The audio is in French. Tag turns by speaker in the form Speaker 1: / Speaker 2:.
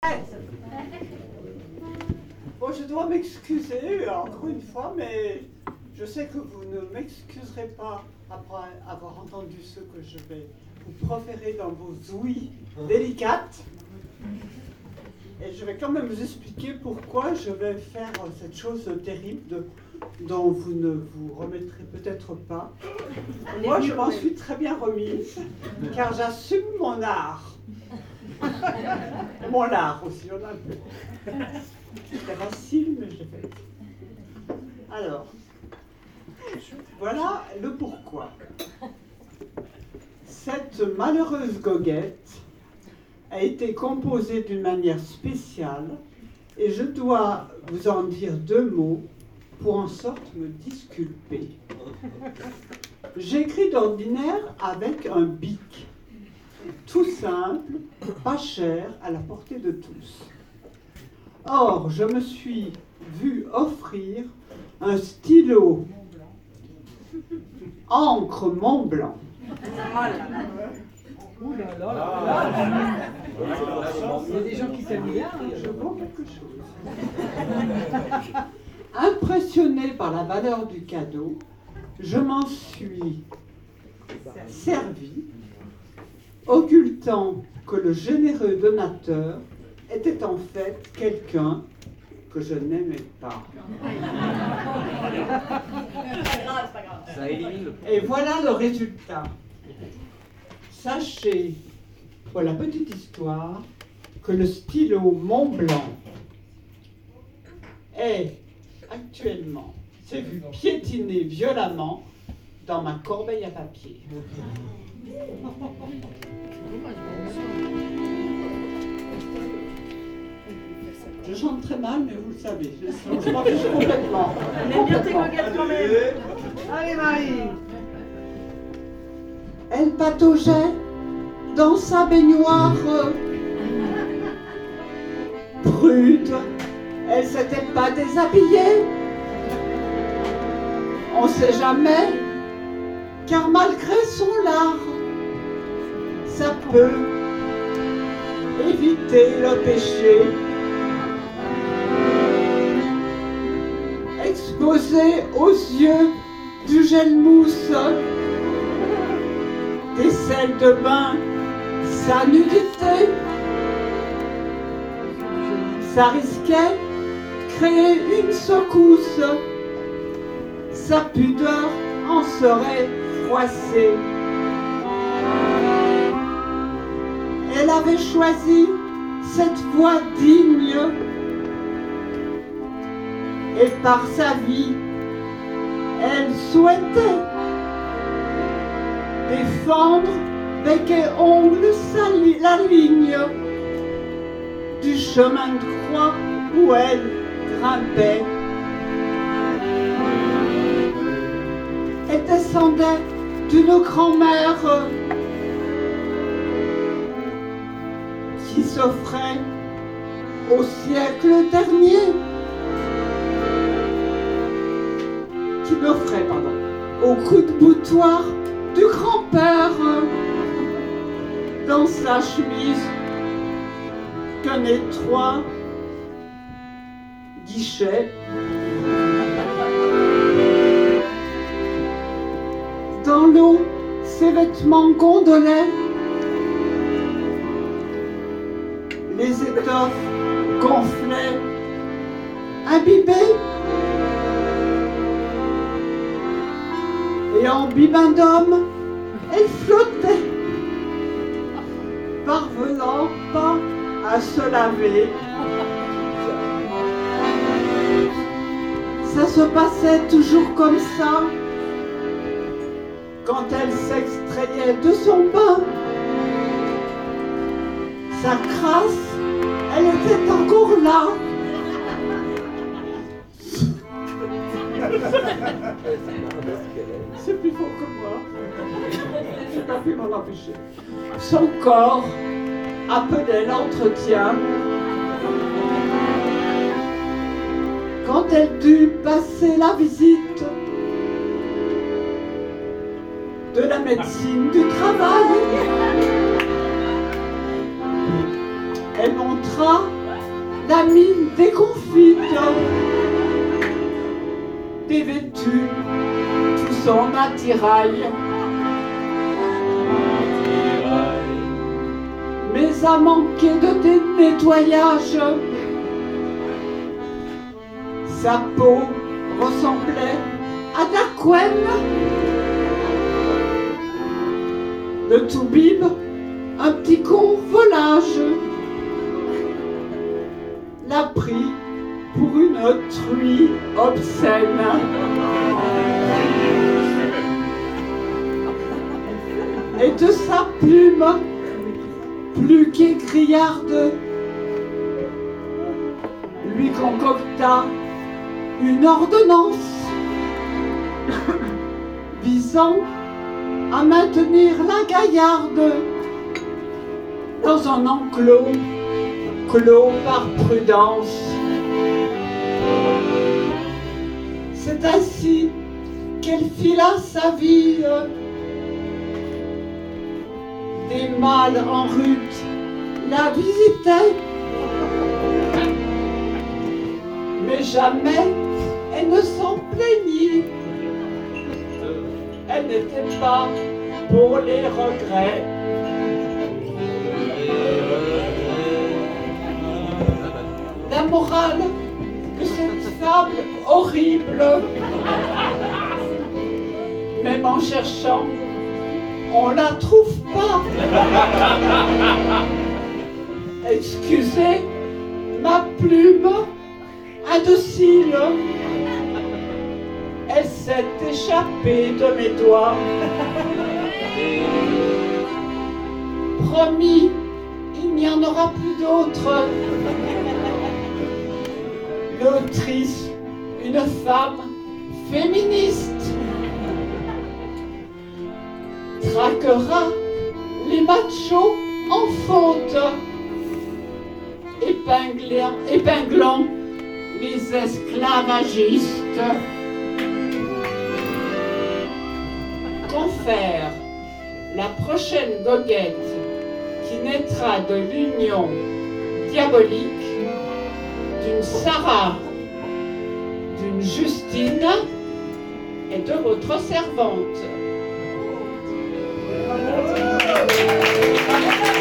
Speaker 1: Bon, je dois m'excuser encore une fois, mais je sais que vous ne m'excuserez pas après avoir entendu ce que je vais vous proférer dans vos ouïes délicates. Et je vais quand même vous expliquer pourquoi je vais faire cette chose terrible dont vous ne vous remettrez peut-être pas. Moi, je m'en suis très bien remise, car j'assume mon art. Mon art aussi, on a un peu. C'était facile, mais je l'ai fait. Alors, voilà le pourquoi. Cette malheureuse goguette a été composée d'une manière spéciale et je dois vous en dire 2 mots pour en sorte me disculper. J'écris d'ordinaire avec un bic, tout simple, pas cher, à la portée de tous. Or, je me suis vu offrir un stylo encre Montblanc.
Speaker 2: Il y a des gens qui s'aiment bien.
Speaker 1: Je vends quelque chose. Impressionné par la valeur du cadeau, je m'en suis servi, occultant que le généreux donateur était en fait quelqu'un que je n'aimais pas.
Speaker 3: Ça élimine le...
Speaker 1: Et voilà le résultat. Sachez, pour la petite histoire, que le stylo Montblanc est actuellement, s'est vu piétiner violemment dans ma corbeille à papier. Je chante très mal, mais vous le savez, je m'en fiche complètement.
Speaker 2: On aime bien tes goguettes quand même. Allez Marie.
Speaker 1: Elle pataugeait dans sa baignoire. Prude, elle s'était pas déshabillée. On sait jamais, car malgré son lard, ça peut éviter le péché. Exposée aux yeux du gel mousse, des sels de bain, sa nudité, ça risquait de créer une secousse, sa pudeur en serait froissée. Elle avait choisi cette voie digne et par sa vie, elle souhaitait défendre bec et ongles la ligne du chemin de croix où elle grimpait. Elle descendait d'une grand-mère qui s'offrait au siècle dernier, qui m'offrait, au coup de boutoir du grand-père dans sa chemise qu'un étroit guichet. Dans l'eau, ses vêtements gondolaient, les étoffes gonflaient, imbibées. Et en bibendum, elle flottait, parvenant pas à se laver. Ça se passait toujours comme ça, quand elle s'extrayait de son bain. Sa crasse, elle était encore là. C'est plus fort que moi. Je n'ai pas pu m'en empêcher. Son corps appelait l'entretien. Quand elle dut passer la visite de la médecine du travail, Elle montra la mine déconfite, dévêtue tout son attirail. Mais a manqué de nettoyage. Sa peau ressemblait à d'Aquen. Le toubib, un petit con volage, l'a pris pour une truie obscène. Et de sa plume, plus qu'écriarde, lui concocta une ordonnance visant à maintenir la gaillarde dans un enclos clos par prudence. C'est ainsi qu'elle fila sa vie. Des mâles en rut la visitaient, mais jamais elle ne s'en plaignit. Elle n'était pas pour les regrets. La morale de cette fable horrible, même en cherchant, on la trouve pas. Excusez ma plume indocile, elle s'est échappée de mes doigts. Promis, il n'y en aura plus d'autres. L'autrice, une femme féministe, traquera les machos en faute, épinglant les esclavagistes. Confère la prochaine goguette qui naîtra de l'union diabolique d'une Sarah, d'une Justine et de votre servante.